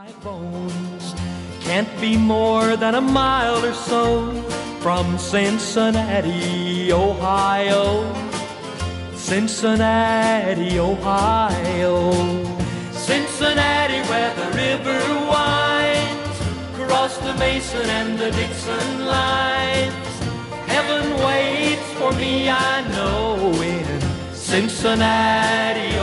Bones can't be more than a mile or so from Cincinnati, Ohio. Cincinnati, Ohio. Cincinnati, where the river winds across the Mason and the Dixon lines. Heaven waits for me, I know, in Cincinnati,